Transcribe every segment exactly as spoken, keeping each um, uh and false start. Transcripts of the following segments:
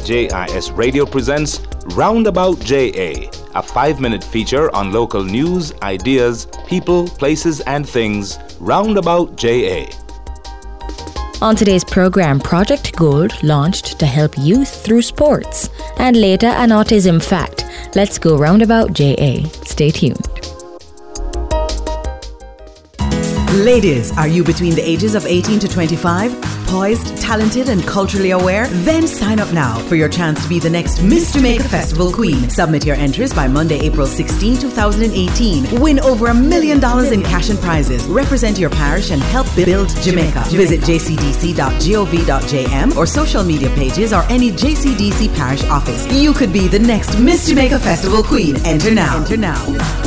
J I S Radio presents Roundabout J A, a five-minute feature on local news, ideas, people, places, and things. Roundabout J A. On today's program, Project Gold launched to help youth through sports, and later an autism fact. Let's go Roundabout J A. Stay tuned. Ladies, are you between the ages of eighteen to twenty-five? Poised, talented, and culturally aware? Then sign up now for your chance to be the next Miss Jamaica Festival Queen. Submit your entries by Monday, April sixteenth, twenty eighteen. Win over a million dollars in cash and prizes. Represent your parish and help build Jamaica. Visit j c d c dot gov dot j m or social media pages or any J C D C parish office. You could be the next Miss Jamaica Festival Queen. Enter now. Enter now.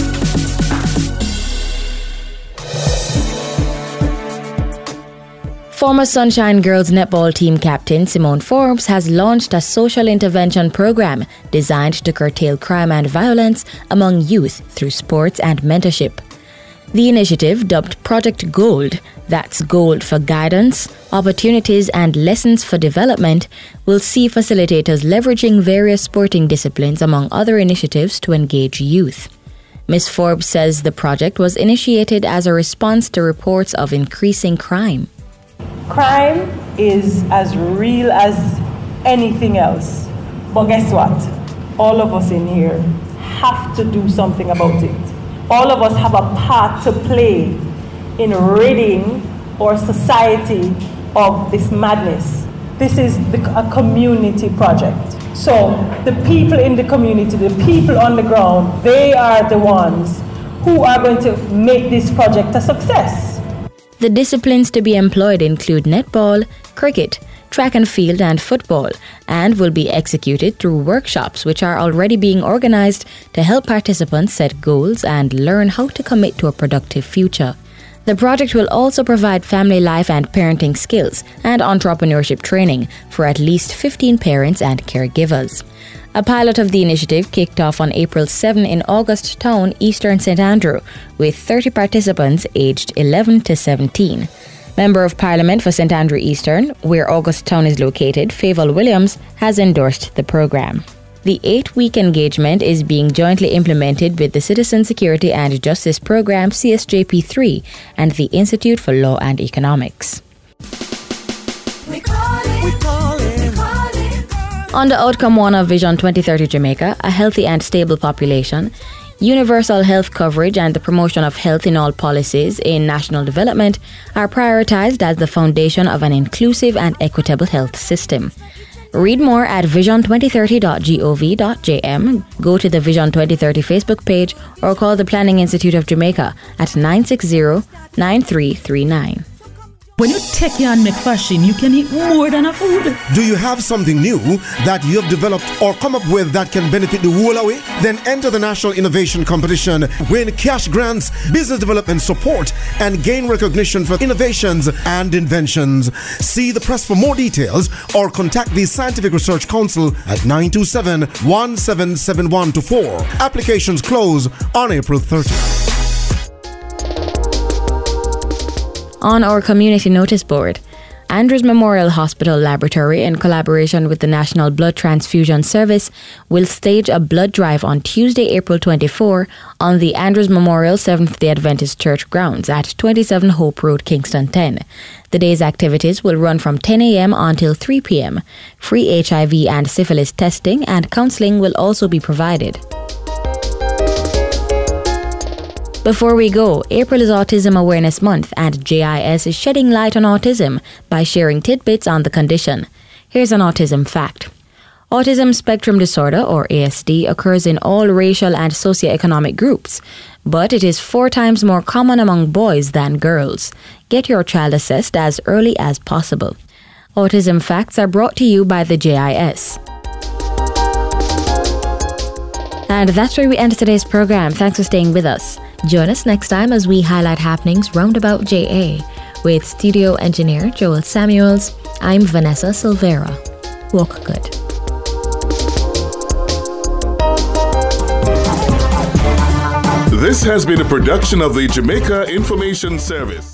Former Sunshine Girls netball team captain Simone Forbes has launched a social intervention program designed to curtail crime and violence among youth through sports and mentorship. The initiative, dubbed Project Gold, that's gold for guidance, opportunities and lessons for development, will see facilitators leveraging various sporting disciplines among other initiatives to engage youth. Miz Forbes says the project was initiated as a response to reports of increasing crime. Crime is as real as anything else. But guess what? All of us in here have to do something about it. All of us have a part to play in ridding our society of this madness. This is the, a community project. So the people in the community, the people on the ground, they are the ones who are going to make this project a success. The disciplines to be employed include netball, cricket, track and field, and football, and will be executed through workshops which are already being organized to help participants set goals and learn how to commit to a productive future. The project will also provide family life and parenting skills and entrepreneurship training for at least fifteen parents and caregivers. A pilot of the initiative kicked off on April seventh in August Town, Eastern Saint Andrew, with thirty participants aged eleven to seventeen. Member of Parliament for Saint Andrew Eastern, where August Town is located, Favour Williams, has endorsed the program. The eight-week engagement is being jointly implemented with the Citizen Security and Justice Program C S J P three and the Institute for Law and Economics. We call it, we call it. Under Outcome one of Vision twenty thirty Jamaica, a healthy and stable population, universal health coverage and the promotion of health in all policies in national development are prioritized as the foundation of an inclusive and equitable health system. Read more at vision twenty thirty dot gov dot j m, go to the Vision twenty thirty Facebook page, or call the Planning Institute of Jamaica at nine six zero, nine three three nine. When you take your and make fashion, you can eat more than a food. Do you have something new that you have developed or come up with that can benefit the whole away? Then enter the National Innovation Competition, win cash grants, business development support, and gain recognition for innovations and inventions. See the press for more details or contact the Scientific Research Council at nine two seven, one seven seven one two four. Applications close on April thirtieth. On our community notice board, Andrews Memorial Hospital Laboratory, in collaboration with the National Blood Transfusion Service, will stage a blood drive on Tuesday, April twenty-fourth on the Andrews Memorial Seventh-day Adventist Church grounds at twenty-seven Hope Road, Kingston ten. The day's activities will run from ten a.m. until three p.m. Free H I V and syphilis testing and counseling will also be provided. Before we go, April is Autism Awareness Month and J I S is shedding light on autism by sharing tidbits on the condition. Here's an autism fact. Autism spectrum disorder, or A S D, occurs in all racial and socioeconomic groups, but it is four times more common among boys than girls. Get your child assessed as early as possible. Autism facts are brought to you by the J I S. And that's where we end today's program. Thanks for staying with us. Join us next time as we highlight happenings roundabout J A. With studio engineer Joel Samuels, I'm Vanessa Silvera. Walk good. This has been a production of the Jamaica Information Service.